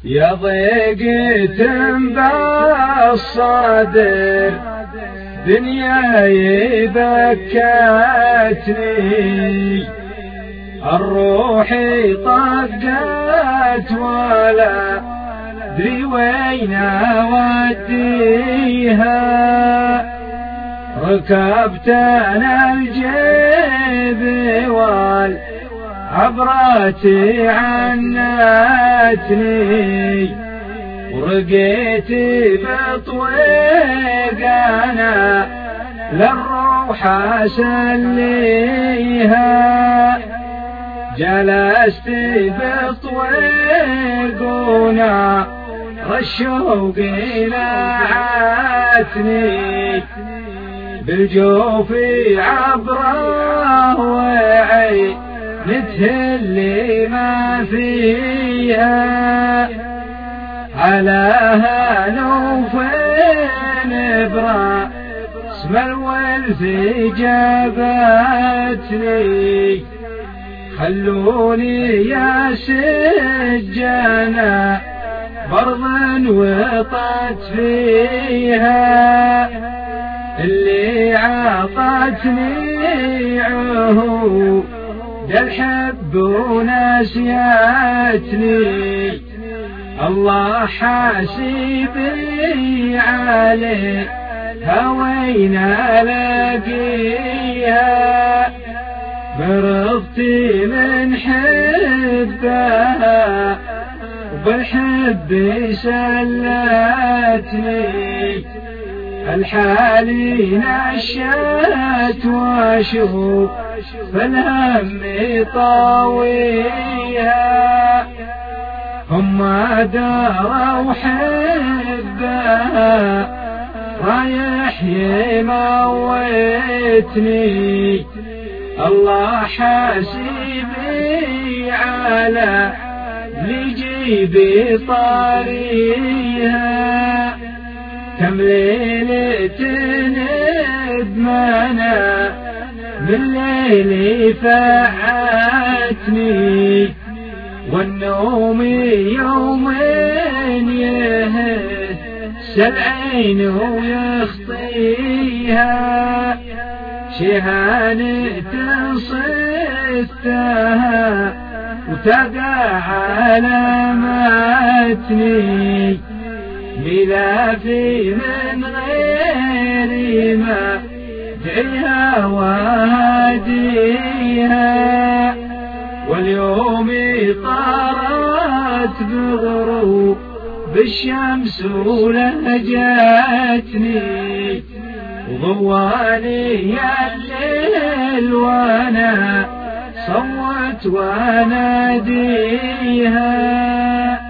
يا ضيقة بالصدر دنياي بكتني، الروح طقت ولا دري وين اوديها، ركبت انا الجيب والعبرات عنتني، ورقيت بطويق انا للروح اسليها، جلست بطويق ونار الشوق نعتني، بالجوف عبره وعين نتهلي ما فيها، على هانوف نبرا اسم الولف جابتني، خلوني يا سجانا برضا وطت فيها، اللي عطتني عهود الحب ونسيتني، الله حاسبي عليه هوين الاقيها، برضتي من حبها وبالحب سلتني، الحالي نشأت واشوف فالهم طاويها، هم داروا حبها رايح يموتني، الله حاسبي على لجيبي طاريها، كم ليلة ندمنا من ليلي فعتني، والنوم يومين يهس العين ويخطيها، شهانة صدتها وتقع على متني، ملافي من غير ما دعيها وهديها، واليوم طارت بغروب بالشمس ولهجتني، وضوالي الليل وانا صوت واناديها.